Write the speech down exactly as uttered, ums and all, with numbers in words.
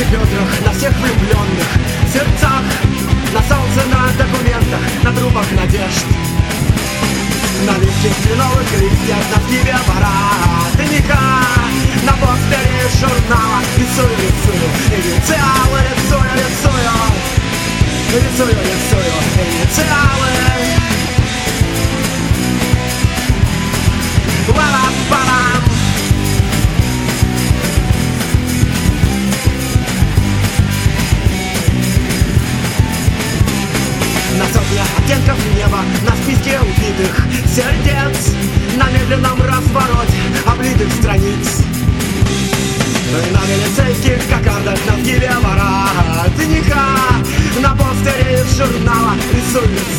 этих бедрах, на всех влюбленных сердцах, на солнце, на документах, на трубах надежд, на легких кленовых листьях, на сгибе воротника, на постере журнала. Рисую, рисую, инициалы, рисую, рисую, рисую, рисую, инициалы. Ла-ла-ба-бам. На сотни оттенков неба, на списке убитых сердец, на медленном развороте облитых страниц, на милицейских кокардах, на сгибе воротника, на постере из журнала. Рисую,